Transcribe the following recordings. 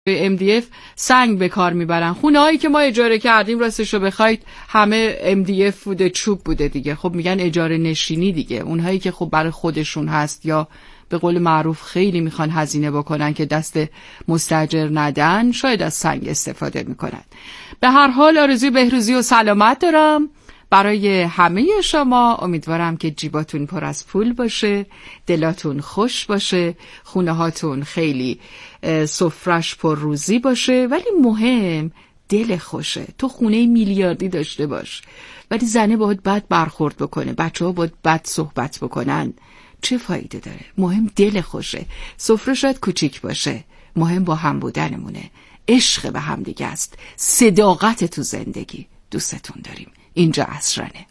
MDF سنگ به کار میبرن. خونه‌هایی که ما اجاره کردیم راستش رو بخواید همه MDF بوده، چوب بوده دیگه. خب میگن اجاره نشینی دیگه. اونهایی که خب برای خودشون هست یا به قول معروف خیلی میخوان هزینه بکنن که دست مستاجر ندن، شاید از سنگ استفاده میکنن. به هر حال آرزوی بهروزی و سلامت دارم برای همه شما. امیدوارم که جیباتون پر از پول باشه، دلاتون خوش باشه، خونه هاتون خیلی سفرش پر روزی باشه، ولی مهم دل خوشه. تو خونه میلیاردی داشته باش ولی زنه باید بد برخورد بکنه، بچه ها باید بد صحبت بکنن، چه فایده داره؟ مهم دل خوشه. سفره شاید کوچیک باشه، مهم با هم بودنمونه، عشق به هم دیگه است، صداقت تو زندگی. دوستتون داریم. اینجا عصرانه.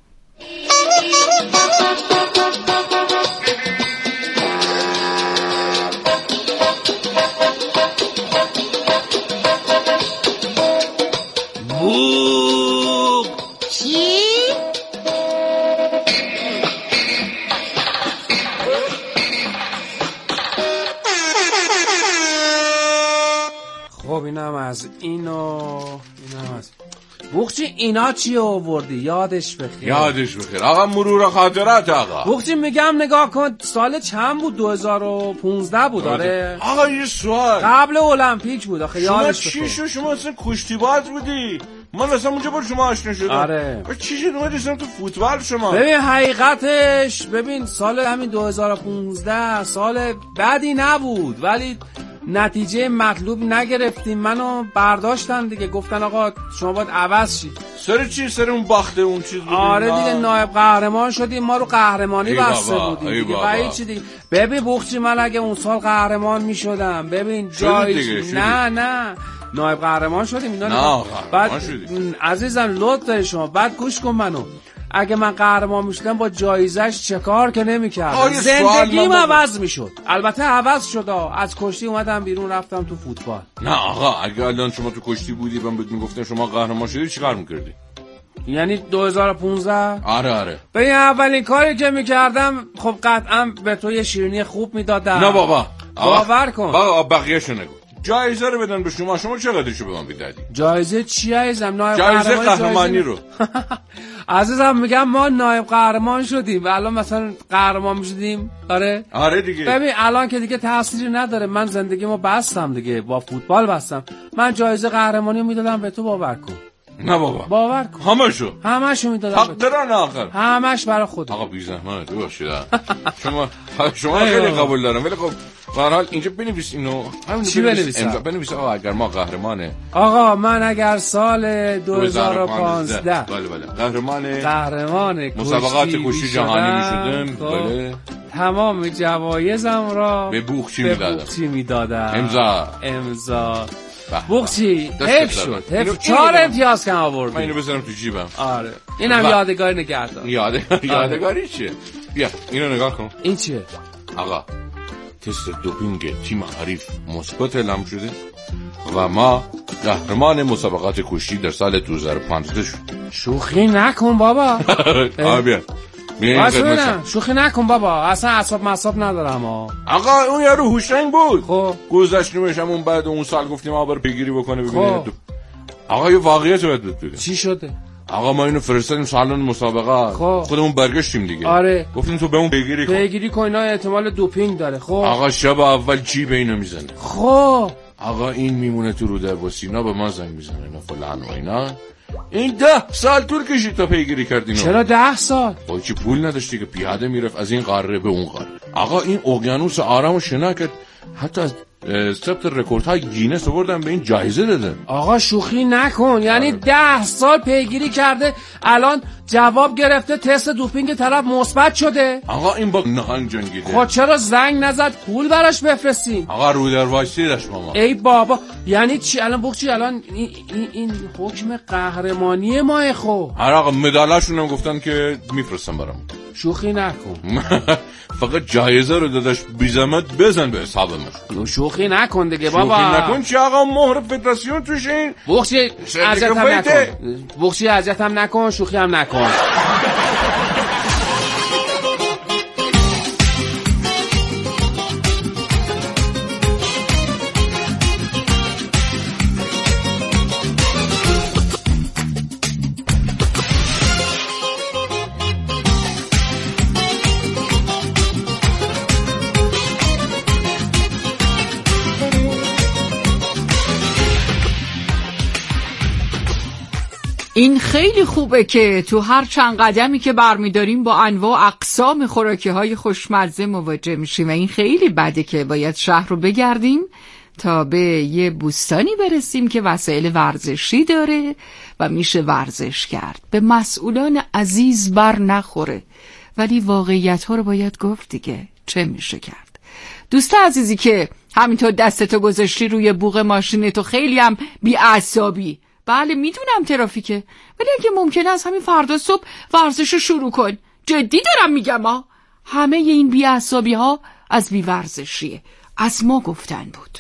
چی؟ خب اینم از اینم از بوخچی. اینا چی آوردی؟ یادش بخیر. آقا مرور خاطرات آقا. بوخچی میگم نگاه کن سال چند بود؟ 2015 بود. آره آقا یه سوال، قبل المپیک بود آخه. یادش بخیر. شما چی شو؟ شما اصلا کشتی باز بودی؟ من اصلا اونجا با شما آشنا شدم. آره چی شد اومدی تو فوتبال شما؟ ببین حقیقتش سال همین 2015 سال بدی نبود ولی نتیجه مطلوب نگرفتیم. منو برداشتن دیگه، گفتن آقا شما باید عوض شید. سر چی؟ سر اون باخته اون چیز بود؟ آره دیگه نایب قهرمان شدیم، ما رو قهرمانی بسته بودیم دیگه. بعید چی دیگه. ببین بوخچی من اگه اون سال قهرمان میشدم ببین جای نه نایب قهرمان شدیم اینا. بعد عزیزم لطف داری شما، بعد گوش کن منو، اگه من قهرمان میشدم با جایزش چه کار که نمیکردم، زندگیم عوض میشد. البته عوض شد، از کشتی اومدم بیرون رفتم تو فوتبال. نه آقا اگه الان شما تو کشتی بودی من بهت میگفتم شما قهرمان شدی چیکار میکردی؟ یعنی 2015؟ آره ببین اولین کاری که میکردم خب قطعا به تو یه شیرینی خوب میدادم. نه بابا باور کن. بابا بقیه‌شو نگو. جایزه رو بدن به شما چقدرشو به من میدادی؟ جایزه چی عزیزم؟ نایب جایزه قهرمانی رو. عزیزم میگم ما نایب قهرمان شدیم و الان مثلا قهرمان میشدیم. آره دیگه. ببین الان که دیگه تأثیری نداره، من زندگیمو بستم دیگه، با فوتبال بستم. من جایزه قهرمانی رو میدادم به تو، باور کن. نه بابا باور کن. همشو میدادم. تقدیران آخر همش برای خودت. آقا بی زحمت باشید. شما خیلی قبول دارم ولی خب به هر حال اینجا بنویس اینو. چی بنویسم؟ بنویس آقا اگر ما قهرمانه. آقا من اگر سال 2015 بله قهرمان مسابقات کشتی جهانی میشدم، بله تمام جوایزم را به بوخچی میدادم. امضا بوخچی حیف شد. 4 امتیاز کم آوردی. من اینو بذارم تو جیبم. آره اینم یادگاری نگهدار. یادگاری چیه؟ بیا اینو نگاه کن. این چیه؟ آقا تست دوپینگ تیم حریف مثبت اعلام شده و ما قهرمان مسابقات کشتی در سال 2015 شد. شوخی نکن بابا. بیا شوخی نکن بابا، اصلا اعصاب ندارم. آقا اون یارو هوشنگ بود. خب گذشتیمش همون بعد اون سال گفتیم آقا برو پیگیری بکنه ببینید. آقا یه واقعیت رو بگم. چی شده؟ آقا ما اینو فرستادیم سالن مسابقات، خودمون برگشتیم دیگه. آره گفتیم تو به اون پیگیری کن اینا احتمال دوپینگ داره. خب آقا شب اول چی به اینو میزنه؟ خب آقا این میمونه تو رو در وسینا به ما زنگ میزنه نه فلان و اینا. این 10 سال طول کشید تا پیگیری کردین. چرا 10 سال؟ با چی پول نداشتی که پیاده میرفت از این قاره به اون قاره. آقا این اقیانوس آرامو شنا کرد، حتی از ثبت رکوردهای گینس آوردن به این جایزه دادن. آقا شوخی نکن، یعنی 10 سال پیگیری کرده الان جواب گرفته تست دوپینگ طرف مثبت شده. آقا این با نهان جنگیده. خب چرا زنگ نزد پول براش بفرستین؟ آقا رو در وایسیدش ماما. ای بابا یعنی چی الان بوخچی؟ الان این حکم قهرمانی ماه. خب آقا مدالاشون هم گفتن که میفرستن برام. شوخی نکن. فقط جایزه رو داداش بی زحمت بزن به حساب من. شوخی نکن دیگه بابا. شوخی نکن چی آقا؟ مهر فدراسیون توش این. بوخچی اذیتم نکن. بوخچی اذیتم نکن، شوخی هم نکن. این خیلی خوبه که تو هر چند قدمی که برمیداریم با انواع و اقسام خوراکی‌های خوشمزه مواجه میشیم و این خیلی بده که باید شهر رو بگردیم تا به یه بوستانی برسیم که وسایل ورزشی داره و میشه ورزش کرد. به مسئولان عزیز بر نخوره، ولی واقعیت ها رو باید گفت دیگه. چه میشه کرد؟ دوست عزیزی که همینطور دستتو گذاشتی روی بوق ماشین تو، خیلی هم بی‌عصابی. بله میدونم ترافیکه، ولی اگه ممکنه از همین فردا صبح ورزش رو شروع کن. جدی دارم میگم ها. همه این بی‌عصابی ها از بی‌ورزشیه. از ما گفتن بود.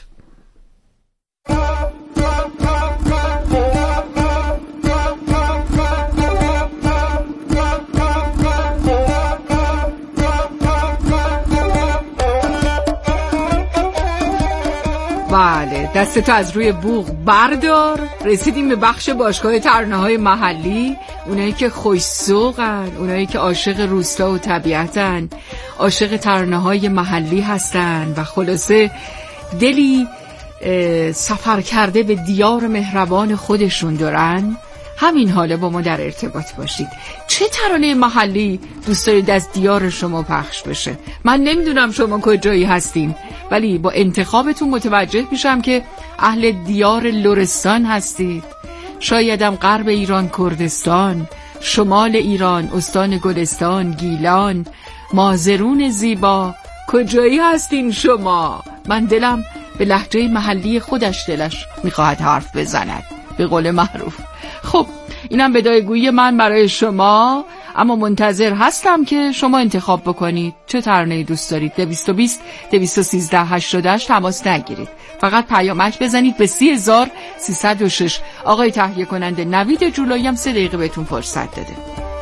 بله، دستتو از روی بوق بردار. رسیدیم به بخش باشگاه ترانه‌های محلی. اونایی که خوش‌ذوقن، اونایی که عاشق روستا و طبیعتن، عاشق ترانه‌های محلی هستن و خلاصه دلی سفر کرده به دیار مهربان خودشون دارن. همین حاله با ما در ارتباط باشید. چه ترانه محلی دوست دارید از دیار شما پخش بشه؟ من نمیدونم شما کجایی هستین، ولی با انتخابتون متوجه میشم که اهل دیار لرستان هستید. شایدم غرب ایران کردستان، شمال ایران استان گلستان، گیلان، مازرون زیبا. کجایی هستین شما؟ من دلم به لهجه محلی خودش دلش میخواهد حرف بزند، به قول معروف. خب اینم بدایگویی من برای شما، اما منتظر هستم که شما انتخاب بکنید چه ترانه‌ای دوست دارید. 220 213 88 تماس نگیرید، فقط پیامک بزنید به 30306. آقای تهیه کننده نوید جولایی هم 3 دقیقه بهتون فرصت داده.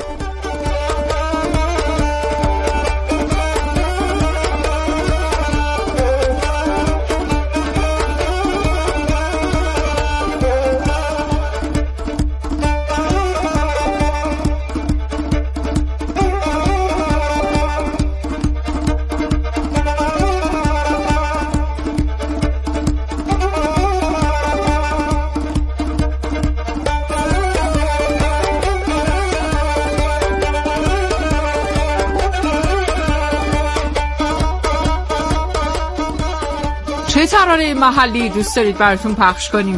چه ترانه محلی دوست دارید براتون پخش کنیم؟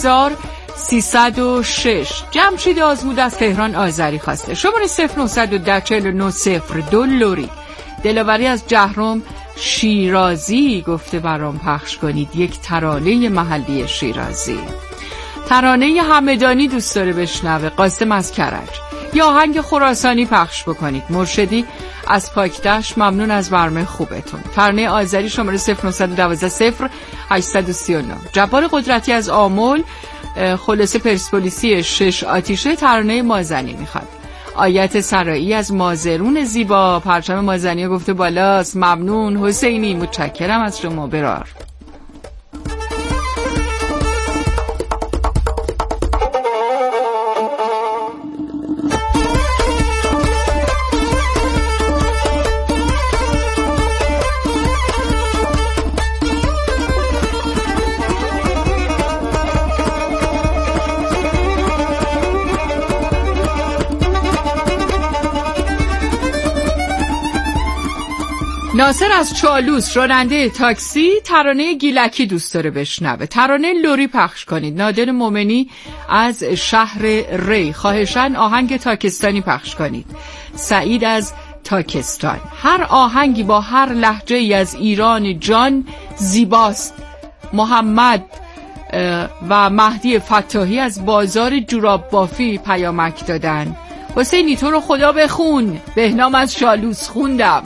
30306. جمشید آزمود از تهران آذری خواسته. شماره 09104902 لوری. دلاوری از جهرم شیرازی گفته برام پخش کنید یک ترانه محلی شیرازی. ترانه همدانی دوست داره بشنوه قاسم از کرج. یا آهنگ خراسانی پخش بکنید. مرشدی از پاکدشت ممنون از برنامه خوبتون. ترانه آذری شماره 09120839. جبار قدرتی از آمل خلاصه پرسپولیسی 6 آتیشه ترانه مازنی میخواد. آیت سرایی از مازرون زیبا پرچم مازنی گفته بالاست. ممنون. حسینی متشکرم از شما. برار ناصر از چالوس راننده تاکسی ترانه گیلکی دوست داره بشنوه. ترانه لوری پخش کنید. نادر مومنی از شهر ری خواهشاً آهنگ تاکستانی پخش کنید. سعید از تاکستان. هر آهنگی با هر لهجه ای از ایران جان زیباست. محمد و مهدی فتاحی از بازار جوراب بافی پیامک دادن. حسینی تو رو خدا بخون. بهنام از چالوس خوندم.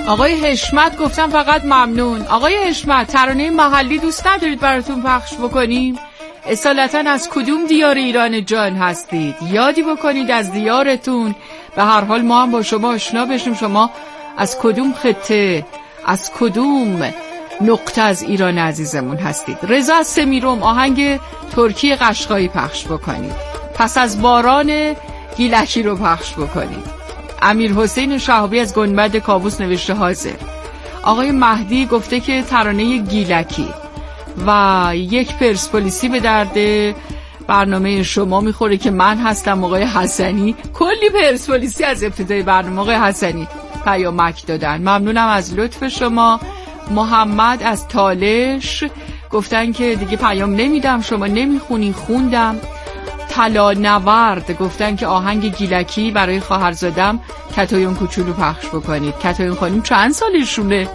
آقای حشمت گفتم فقط ممنون. آقای حشمت ترانه محلی دوست ندارید براتون پخش بکنیم؟ اصالتا از کدوم دیار ایران جان هستید؟ یادی بکنید از دیارتون. به هر حال ما هم با شما آشنا بشیم. شما از کدوم خطه، از کدوم نقطه از ایران عزیزمون هستید؟ رضا از سمیروم آهنگ ترکی قشقایی پخش بکنید. پس از باران گیلکی رو پخش بکنید. امیر حسین شهابی از گنبد کاووس نوشته حاضر. آقای مهدی گفته که ترانه گیلکی و یک پرسپولیسی به درد برنامه شما میخوره که من هستم. آقای حسنی کلی پرسپولیسی از ابتدای برنامه آقای حسنی پیامک دادن. ممنونم از لطف شما. محمد از تالش گفتن که دیگه پیام نمیدم، شما نمیخونی، خوندم. طلا نورد گفتن که آهنگ گیلکی برای خواهرزادم کتایون کوچولو پخش بکنید. کتایون خانم چند سالشونه؟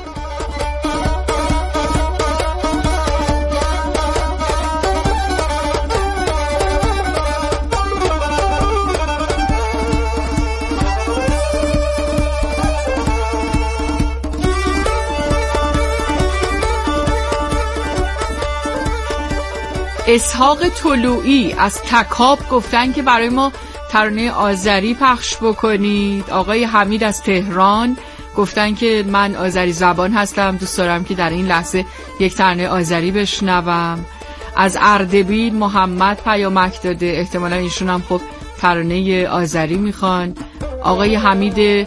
اسحاق طلوعی از تکاب گفتن که برای ما ترانه آذری پخش بکنید. آقای حمید از تهران گفتن که من آذری زبان هستم، دوست دارم که در این لحظه یک ترانه آذری بشنوم. از اردبیل محمد پیامک داده، احتمالا ایشون هم خب ترانه آذری میخوان. آقای حمید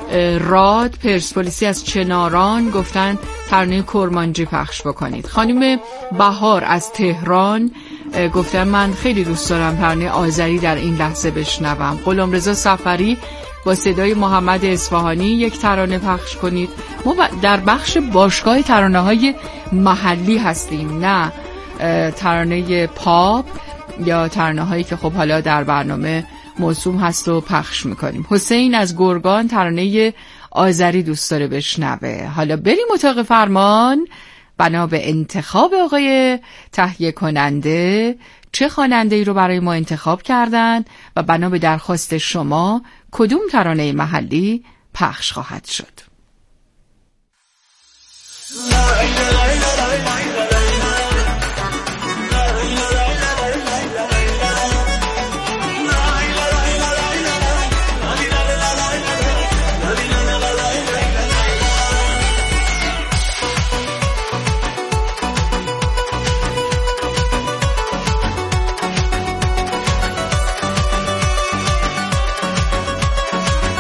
راد پرسپولیسی از چناران گفتن ترانه کرمانجی پخش بکنید. خانم بهار از تهران گفتن من خیلی دوست دارم ترانه آذری در این لحظه بشنوم. غلامرضا سفری با صدای محمد اصفهانی یک ترانه پخش کنید. ما در بخش باشگاه ترانه‌های محلی هستیم، نه ترانه پاپ یا ترانه‌هایی که خب حالا در برنامه موسوم هست و پخش میکنیم. حسین از گرگان ترانه آذری دوست داره بشنوه. حالا بریم اتاق فرمان. بنا به انتخاب آقای تهیه کننده چه خواننده ای رو برای ما انتخاب کردن و بنا به درخواست شما کدوم ترانه محلی پخش خواهد شد؟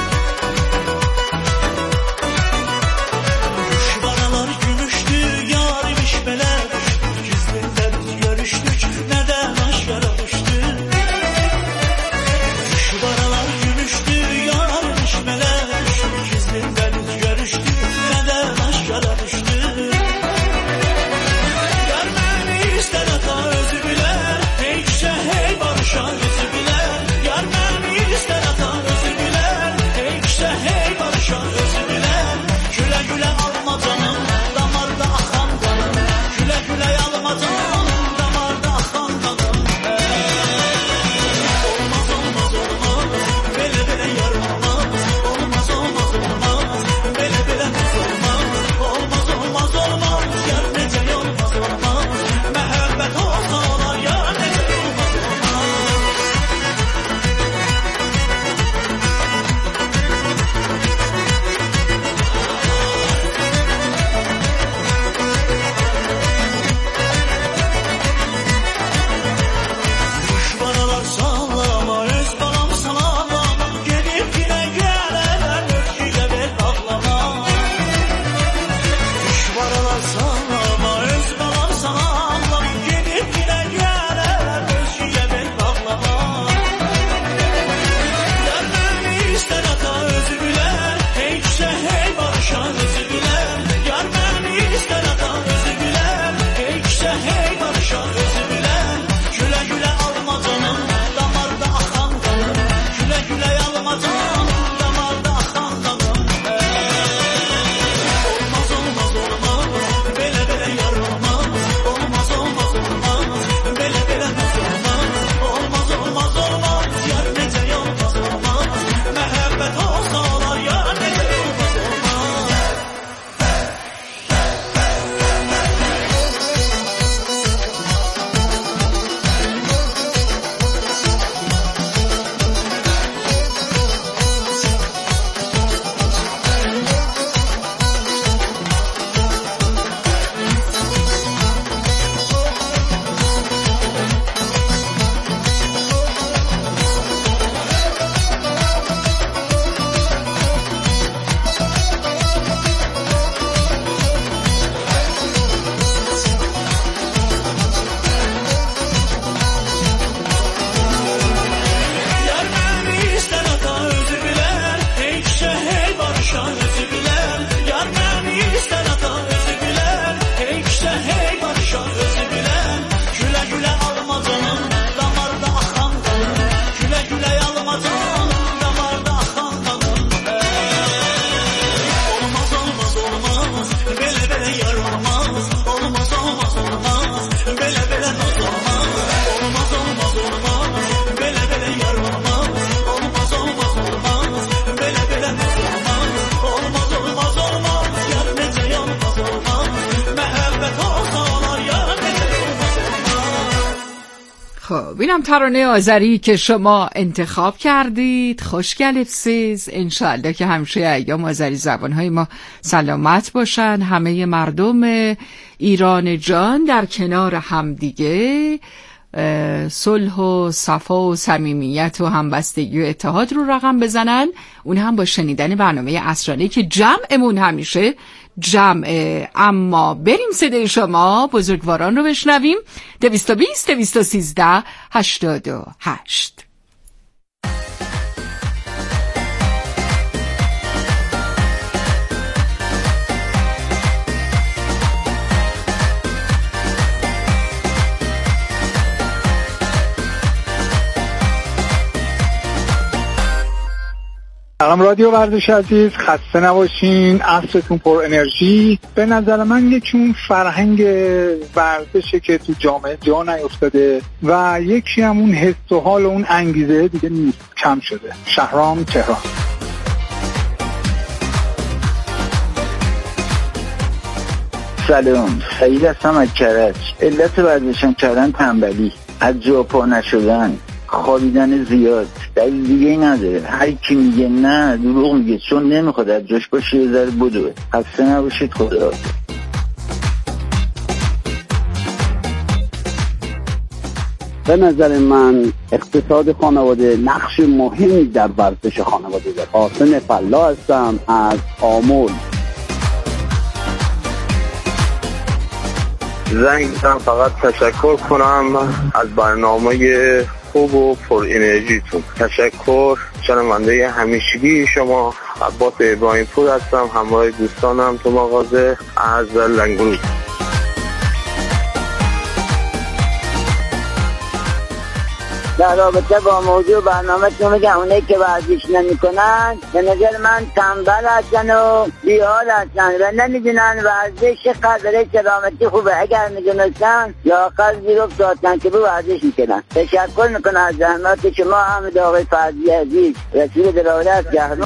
Düşmanalar gümüştü ya اینم ترانه آذری که شما انتخاب کردید. خوشگل افسیز. انشاءالله که همیشه ایام آذری زبانهای ما سلامت باشن، همه مردم ایران جان در کنار همدیگه صلح و صفا و صمیمیت و همبستگی و اتحاد رو رقم بزنن، اون هم با شنیدن برنامه عصرانه که جمعمون همیشه جمعه. اما بریم صدای شما بزرگواران رو بشنویم. 220 213 88. سلام رادیو ورزش عزیز، خسته نباشین، عصرتون پر انرژی. به نظر من یکیون فرهنگ ورزشه که تو جامعه جا نیفتاده و یکی هم اون حس و حال و اون انگیزه دیگه نیست، کم شده. شهرام، تهران. سلام، سعید هستم از کرج. علت ورزشم کردن تنبلی، از جا پا نشدن، خوابیدن زیاد، دلیل دیگه ای نداره. هر کی میگه نه دروغ میگه، چون نمیخواد از جاش باشه یه ذره بدوه. خسته نباشید، خدا. به نظر من اقتصاد خانواده نقش مهمی در ورزش خانواده داره. قاسم فلا هستم از آمول. زنگ زدم فقط تشکر کنم از برنامه خوب و پر انرژیتون. تشکر. شنونده همیشگی شما عباس ابراهیم پور هستم، همراه دوستانم تو مغازه از لنگرود. در رابطه با موضوع برنامه‌تون میگم اونایی که ورزش نمی‌کنن به نظر من تنبل هستن و بیحال هستن و نمیدونن ورزش چقدر سلامتی خوبه. اگر میدونستن یا قلبی رو دادن که به ورزش میکنن. تشکر میکنم از زحمات شما. حمید آقای فرزی عزیز، رسول دلالت جهرم.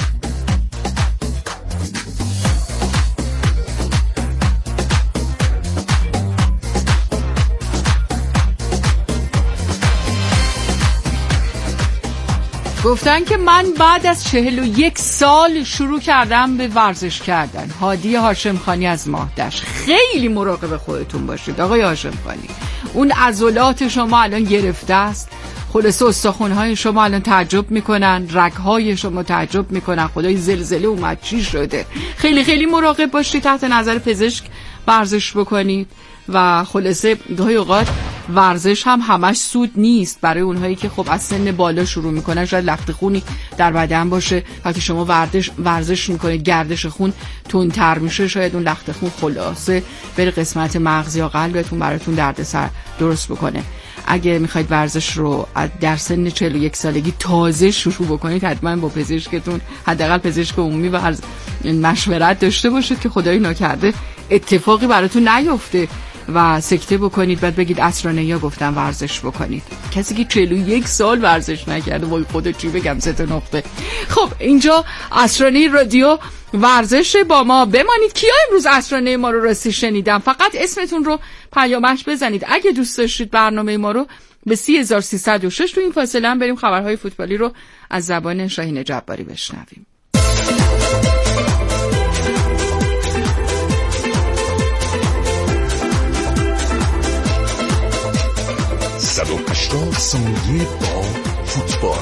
گفتن که من بعد از 41 سال شروع کردم به ورزش کردن. هادی هاشمخانی از ماهدش. خیلی مراقب خودتون باشید آقای هاشمخانی. اون عضلات شما الان گرفته است. خلاصه استخوان‌های شما الان تعجب میکنن، رگ‌های شما تعجب میکنن، خدای زلزله اومد چی شده. خیلی خیلی مراقب باشید، تحت نظر پزشک ورزش بکنید. و خلاصه گاهی اوقات ورزش هم همش سود نیست. برای اونهایی که خب از سن بالا شروع میکنن شاید لخت خونی در بدن باشه، وقتی شما ورزش میکنید گردش خون تندتر میشه، شاید اون لخت خون خلاصه بره قسمت مغز یا قلبتون، براتون دردسر درست بکنه. اگه میخواید ورزش رو در سن 41 سالگی تازه شروع بکنید، حتما با پزشکتون، حداقل پزشک عمومی، و مشورت داشته باشید که خدای ناکرده اتفاقی براتون نیفته و سکته بکنید بعد بگید عصرانه‌ها گفتن ورزش بکنید. کسی که 41 سال ورزش نکرده، وای خدا چی بگم، 3 نقطه. خب اینجا عصرانه رادیو ورزش، با ما بمانید. کیا امروز عصرانه ما رو راستی شنیدم؟ فقط اسمتون رو پیامک بزنید اگه دوست داشتید برنامه ما رو به 3306. تو این فاصله هم بریم خبرهای فوتبالی رو از زبان شاهین جباری بشنویم. ثانیه با فوتبال.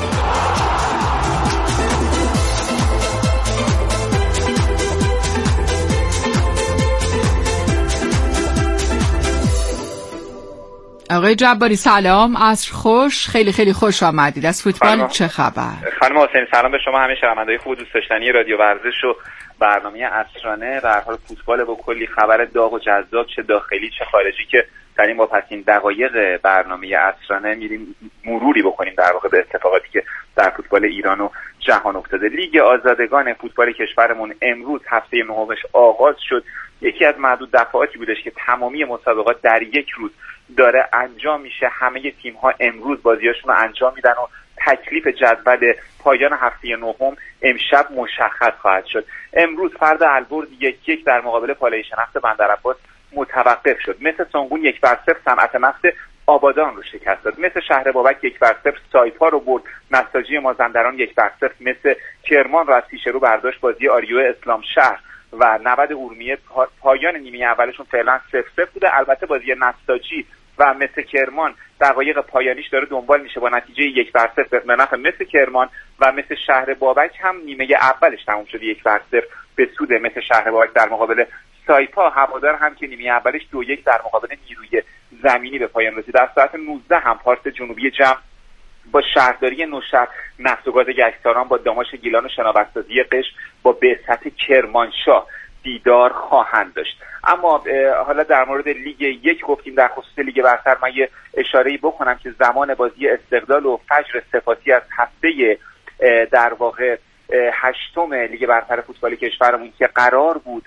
آقای جباری سلام، عصر خوش، خیلی خیلی خوش آمدید. از فوتبال چه خبر؟ خانم حسین سلام به شما، همه شنونده‌های خوب دوست داشتنی رادیو ورزش و برنامه عصرانه. به هر حال فوتبال با کلی خبر داغ و جذاب، چه داخلی چه خارجی، که در این واپسین دقایق برنامه عصرانه میریم مروری بکنیم در واقع به اتفاقاتی که در فوتبال ایران و جهان افتاده. لیگ آزادگان فوتبال کشورمون امروز هفته نهمش آغاز شد. یکی از معدود دفعاتی بودش که تمامی مسابقات در یک روز داره انجام میشه. همه تیم‌ها امروز بازیاشون رو انجام میدن و تکلیف جدول پایان هفته نهم امشب مشخص خواهد شد. امروز فرد البرز 1-1 در مقابل پالای شناخت بندرعباس متوقف شد. مثل سانگون 1-0 صنعت نفت آبادان رو شکست داد. مثل شهر بابک 1-0 سایپا رو برد، نساجی مازندران 1-0 مثل کرمان رو از پیش رو برداشت بازی آریو اسلام شهر و 90 ارومیه پایان نیمه اولشون فعلا 0-0 بوده. البته بازی نساجی و مثل کرمان دقایق پایانیش داره دنبال میشه با نتیجه 1-0 به نفع مثل کرمان و مثل شهر بابک هم نیمه اولش تموم شده 1-0 به سود مثل شهر بابک در مقابل سایپا. هوادار هم که نیمه اولش 2-1 در مقابل نیروی زمینی به پایان رسید. در ساعت 19 هم پارس جنوبی جمع با شهرداری نوشهر، نفت و گاز گشتاران با داماش گیلان و شناورسازی قشم با بعثت کرمانشاه دیدار خواهند داشت. اما حالا در مورد لیگ 1 گفتیم، در خصوص لیگ برتر من یه اشاره‌ای بکنم که زمان بازی استقلال و فجر سپاسی از هفته در واقع 8م لیگ برتر فوتبال کشورمون که قرار بود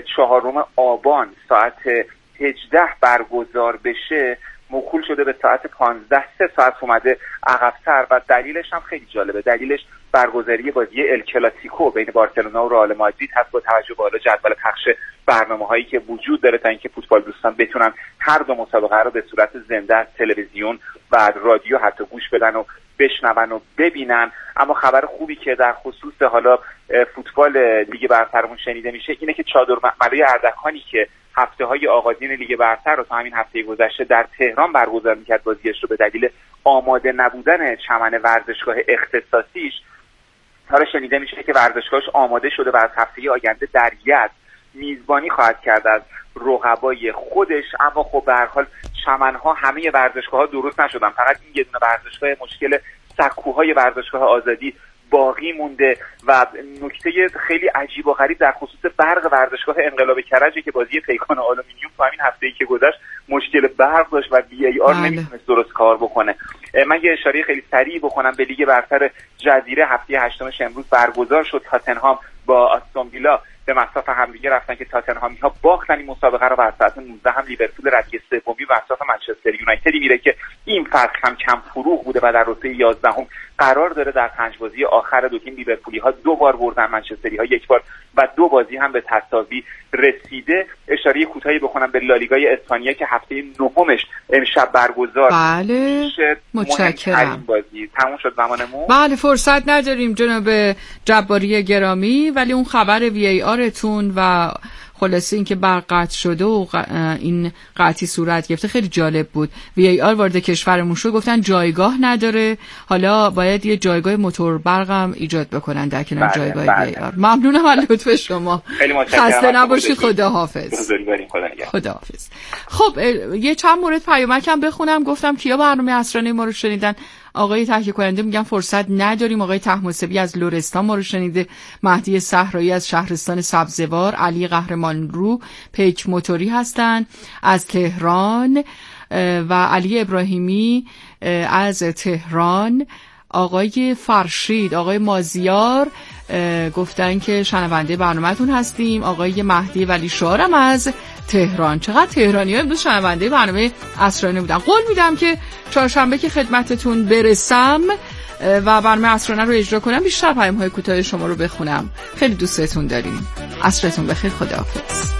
4 آبان ساعت 18 برگزار بشه موکول شده به ساعت 15. 3 ساعت اومده عقب‌تر و دلیلش هم خیلی جالبه. دلیلش برگزاری بازی ال کلاسیکو بین بارسلونا و رئال مادرید هست با توجه به جدول پخش برنامه‌هایی که وجود داره تا اینکه فوتبال دوستان بتونن هر دو مسابقه رو به صورت زنده از تلویزیون و رادیو حتی گوش بدن و بشنون و ببینن. اما خبر خوبی که در خصوص حالا فوتبال لیگ برترمون شنیده میشه اینه که چادر ملای اردکانی که هفته‌های آغازین لیگ برتر رو تا همین هفته گذشته در تهران برگزار می‌کرد بازیش رو به دلیل آماده نبودن چمن ورزشگاه اختصاصیش، حالا شنیده میشه که ورزشگاهش آماده شده و از هفته آینده در یزد میزبانی خواهد کرد از رقبای خودش. اما خب به هر حال چمن‌ها همه ورزشگاه‌ها درست نشدن، فقط این یه دونه ورزشگاه مشکل سکوهای ورزشگاه آزادی باقی مونده و نکته خیلی عجیب و غریب در خصوص برق ورزشگاه انقلاب کرجه که بازی پیکان آلومینیوم تو همین هفته‌ای که گذشت مشکل برق داشت و VAR نمیتونست درست کار بکنه. من یه اشاره خیلی سریع بکنم به لیگ برتر جزیره. هفته 8 امروز برگزار شد. تاتنهام با آستون ویلا به مصاف همدیگه رفتن که تاتنهامی‌ها باختن این مسابقه رو و ساعت 19 هم لیورپول ردیه سومی به مصاف منچستر یونایتدی میره که این فرق هم کم فروغ بوده و در رتبه 11 قرار داره. در 5 بازی آخر دو تیم لیورپولی‌ها 2 بار بردن، منچستری‌ها 1 بار و 2 بازی هم به تساوی رسیده. اشاره کوتاهی بکنم به لالیگای اسپانیا که هفته 9مش امشب برگزار میشه. متشکرم. بازی تموم شد زمانمون. بله فرصت نداریم جناب جباری گرامی، ولی اون خبر VARتون و خلاصه این که برق قطع شده و این قطعی صورت گرفته خیلی جالب بود. VAR وارد کشورمون شد، گفتن جایگاه نداره، حالا باید یه جایگاه موتور برق هم ایجاد بکنن در کنار جایگاه VAR. ممنونم از لطف شما. خیلی متشکرم. خسته نباشید. خداحافظ. خداحافظ. خب یه چند مورد پیامک هم بخونم. گفتم کیا برنامه عصرانه ما رو شنیدن. آقای تهیه کننده میگن فرصت نداریم. آقای طهماسبی از لرستان ما رو شنیده، مهدی صحرایی از شهرستان سبزوار، علی قهرمانرو پیک موتوری هستن از تهران و علی ابراهیمی از تهران، آقای فرشید، آقای مازیار گفتن که شنونده برنامه‌تون هستیم، آقای مهدی ولی شعارم از تهران. چقدر تهرانی‌ها امروز شنونده برنامه عصرانه بودن. قول میدم که چهارشنبه که خدمتتون برسم و برنامه عصرانه رو اجرا کنم بیشتر پیام‌های کوتاه شما رو بخونم. خیلی دوستتون داریم. عصرتون بخیر. خداحافظ.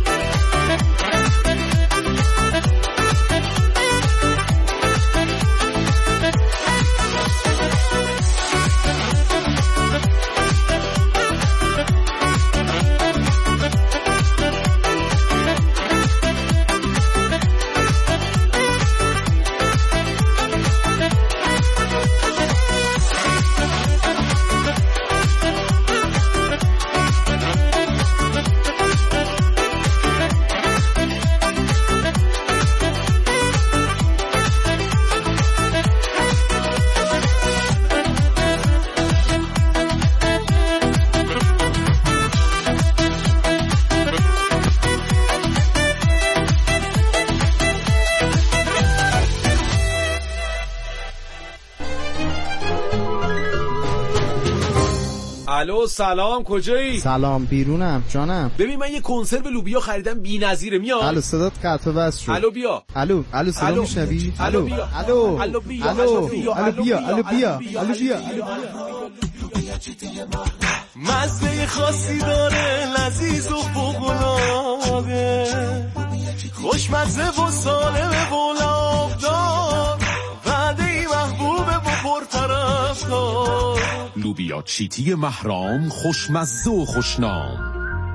الو سلام، کجایی؟ سلام، بیرونم جانم. ببین من یه کنسرو لوبیا خریدم بی‌نظیره، میاد؟ الو صدات قطع و وصل شد. الو بیا. الو صدا میشنوی؟ الو بیا. الو بیا. مزه خاصی داره، لذیذ و فوق‌العاده، خوشمزه و سالم و لابدار. لوبیا چیتی مهرام، خوشمزه و خوشنام.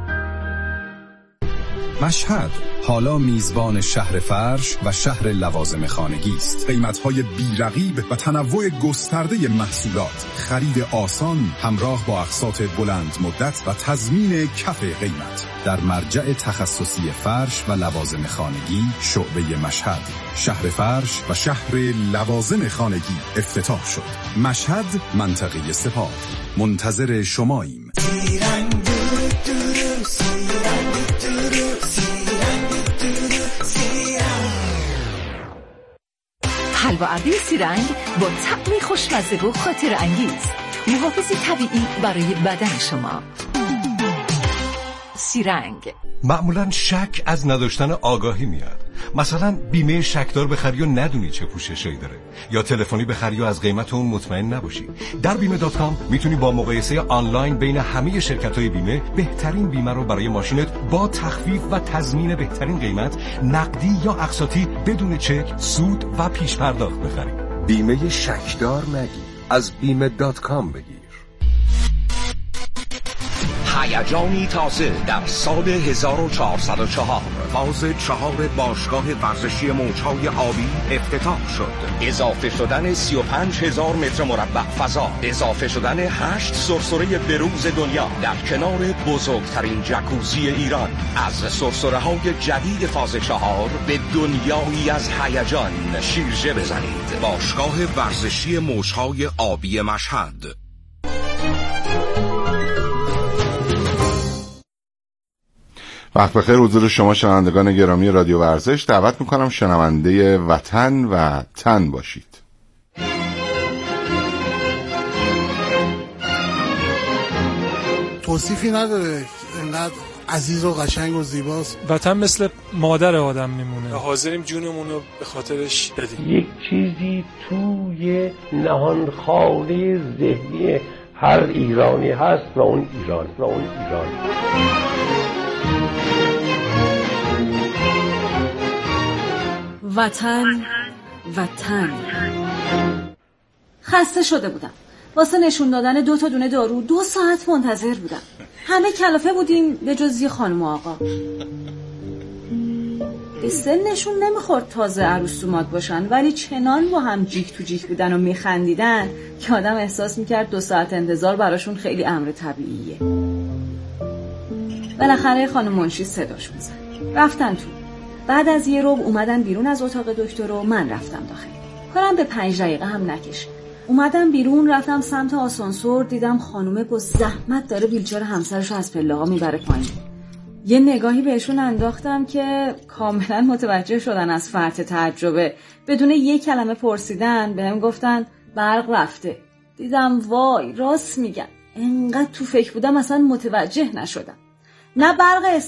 مشهد حالا میزبان شهر فرش و شهر لوازم خانگی است. قیمت‌های بی‌رقیب و تنوع گسترده محصولات، خرید آسان همراه با اقساط بلند مدت و تضمین کف قیمت در مرجع تخصصی فرش و لوازم خانگی شعبه مشهد. شهر فرش و شهر لوازم خانگی افتتاح شد. مشهد، منطقه سپاه. منتظر شماییم. حلوا اردی سیرنگ با طعمی خوشمزه و خاطر انگیز، محافظ طبیعی برای بدن شما. سیرنگ. معمولا شک از نداشتن آگاهی میاد. مثلا بیمه شکدار بخری و ندونی چه پوششایی داره، یا تلفنی بخری و از قیمت اون مطمئن نباشی. در بیمه.com میتونی با مقایسه آنلاین بین همه شرکت‌های بیمه بهترین بیمه رو برای ماشینت با تخفیف و تضمین بهترین قیمت، نقدی یا اقساطی، بدون چک، سود و پیش پرداخت بخری. بیمه شکدار نگیر، از بیمه.com بگیر. هیجانی تازه در سال 1404 فاز 4 باشگاه ورزشی موج‌های آبی افتتاح شد. اضافه شدن 35,000 متر مربع فضا، اضافه شدن 8 سرسره بروز دنیا در کنار بزرگترین جکوزی ایران. از سرسره‌های جدید فاز 4 به دنیایی از هیجان شیرجه بزنید. باشگاه ورزشی موج‌های آبی مشهد. وقت بخیر حضور شما شنوندگان گرامی رادیو ورزش. دعوت میکنم شنونده وطن و تن باشید. توصیفی نداره، اینقدر عزیز و قشنگ و زیباست. وطن مثل مادر آدم میمونه، حاضریم جونمون رو به خاطرش بدیم. یک چیزی توی نهانخانه ذهنی هر ایرانی هست و اون ایران. وطن. خسته شده بودم. واسه نشون دادن 2 دونه دارو 2 ساعت منتظر بودم. همه کلافه بودیم به جز یه خانم و آقا. به سنشون نمیخورد تازه عروس دومات باشن، ولی چنان با هم جیک تو جیک بودن و میخندیدن که آدم احساس میکرد 2 ساعت انتظار براشون خیلی امر طبیعیه. بالاخره خانم منشی صداشون زد. رفتن تو. بعد از یه ربع اومدن بیرون از اتاق دکتر و من رفتم داخل. کارم به 5 دقیقه هم نکشید. اومدم بیرون، رفتم سمت آسانسور، دیدم خانومه با زحمت داره ویلچر همسرش رو از پله‌ها میبره پایین. یه نگاهی بهشون انداختم که کاملا متوجه شدن از فرط تعجبه. بدون یه کلمه پرسیدن بهم گفتن برق رفته. دیدم وای راست میگن. انقدر تو فکر بودم اصلا متوجه نشدم. نه برق